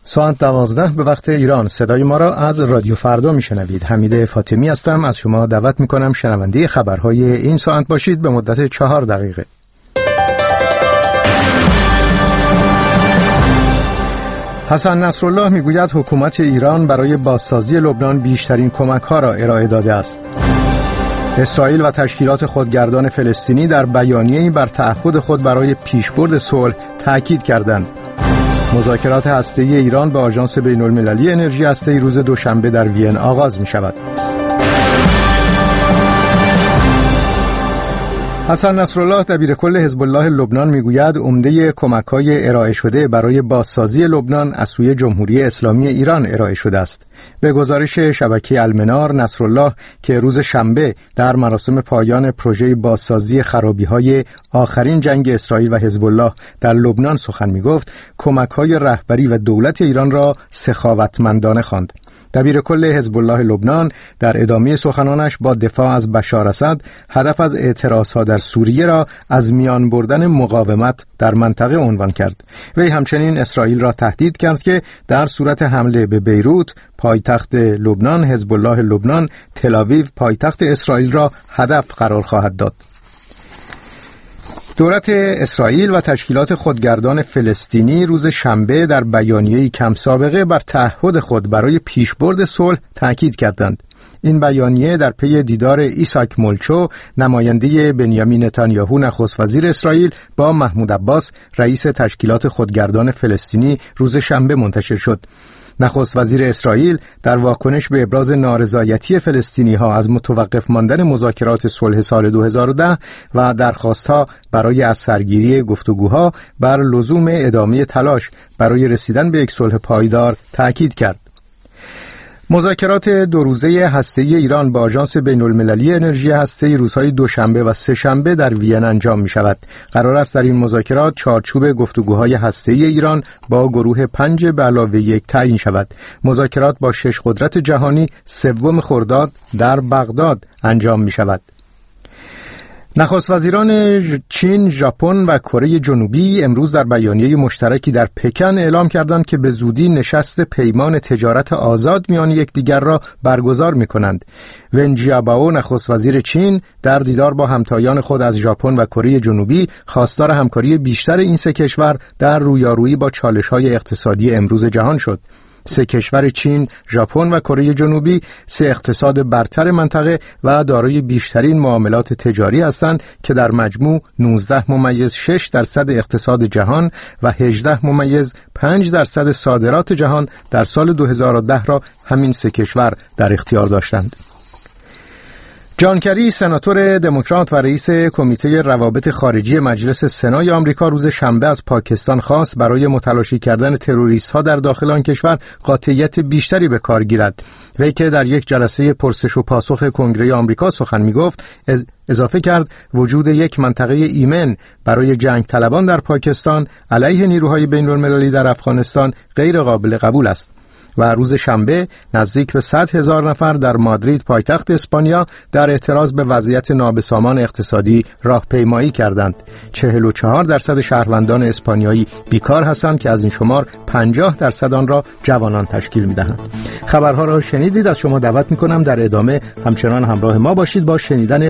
ساعت 12 به وقت ایران. صدای ما را از رادیو فردا میشنوید. حمید فاطمی هستم. از شما دعوت میکنم شنونده خبرهای این ساعت باشید به مدت 4 دقیقه. حسن نصرالله میگوید حکومت ایران برای بازسازی لبنان بیشترین کمک‌ها را ارائه داده است. اسرائیل و تشکیلات خودگردان فلسطینی در بیانیه‌ای بر تعهد خود برای پیشبرد صلح تاکید کردند. مذاکرات هسته‌ای ایران با آژانس بین‌المللی انرژی هسته‌ای روز دوشنبه در وین آغاز می‌شود. حسن نصرالله دبیرکل حزب الله لبنان میگوید عمده کمک‌های ارائه شده برای بازسازی لبنان از سوی جمهوری اسلامی ایران ارائه شده است. به گزارش شبکه المنار، نصرالله که روز شنبه در مراسم پایان پروژه بازسازی خرابی‌های آخرین جنگ اسرائیل و حزب الله در لبنان سخن میگفت، کمک‌های رهبری و دولت ایران را سخاوتمندانه خواند. دبیرکل حزب الله لبنان در ادامه سخنانش با دفاع از بشار اسد هدف از اعتراضها در سوریه را از میان بردن مقاومت در منطقه عنوان کرد. وی همچنین اسرائیل را تهدید کرد که در صورت حمله به بیروت پایتخت لبنان، حزب الله لبنان تل‌آویو پایتخت اسرائیل را هدف قرار خواهد داد. دولت اسرائیل و تشکیلات خودگردان فلسطینی روز شنبه در بیانیه‌ای کم سابقه بر تعهد خود برای پیشبرد صلح تاکید کردند. این بیانیه در پی دیدار ایساک مولچو، نماینده بنیامین نتانیاهو نخست وزیر اسرائیل، با محمود عباس رئیس تشکیلات خودگردان فلسطینی روز شنبه منتشر شد. نخست وزیر اسرائیل در واکنش به ابراز نارضایتی فلسطینی‌ها از متوقف ماندن مذاکرات صلح سال 2010 و درخواست‌ها برای از سرگیری گفتگوها بر لزوم ادامه تلاش برای رسیدن به یک صلح پایدار تأکید کرد. مذاکرات 2 روزه هسته‌ای ایران با آژانس بین‌المللی انرژی هسته‌ای روزهای دوشنبه و سه‌شنبه در وین انجام می‌شود. قرار است در این مذاکرات چارچوب گفتگوهای هسته‌ای ایران با گروه 5 به علاوه 1 تعیین شود. مذاکرات با 6 قدرت جهانی 3 خرداد در بغداد انجام می‌شود. نخست وزیران چین، ژاپن و کره جنوبی امروز در بیانیه مشترکی در پکن اعلام کردند که به زودی نشست پیمان تجارت آزاد میان یکدیگر را برگزار می‌کنند. ون جیابائو نخست وزیر چین در دیدار با همتایان خود از ژاپن و کره جنوبی خواستار همکاری بیشتر این سه کشور در رویارویی با چالش‌های اقتصادی امروز جهان شد. 3 کشور چین، ژاپن و کره جنوبی 3 اقتصاد برتر منطقه و دارای بیشترین معاملات تجاری هستند که در مجموع 19.6% اقتصاد جهان و 18.5% صادرات جهان در سال 2010 را همین 3 کشور در اختیار داشتند. جان کری، سناتور دموکرات و رئیس کمیته روابط خارجی مجلس سنای آمریکا روز شنبه از پاکستان خواست برای متلاشی کردن تروریست‌ها در داخل آن کشور قاطعیت بیشتری به کار گیرد. وی که در یک جلسه پرسش و پاسخ کنگره آمریکا سخن می‌گفت، اضافه کرد وجود یک منطقه ایمن برای جنگ طلبان در پاکستان علیه نیروهای بین‌المللی در افغانستان غیر قابل قبول است. و روز شنبه نزدیک به 100,000 نفر در مادرید پایتخت اسپانیا در اعتراض به وضعیت نابسامان اقتصادی راهپیمایی کردند. 44% شهروندان اسپانیایی بیکار هستند که از این شمار 50% آن را جوانان تشکیل می‌دهند. خبرها را شنیدید. از شما دعوت می‌کنم در ادامه همچنان همراه ما باشید با شنیدن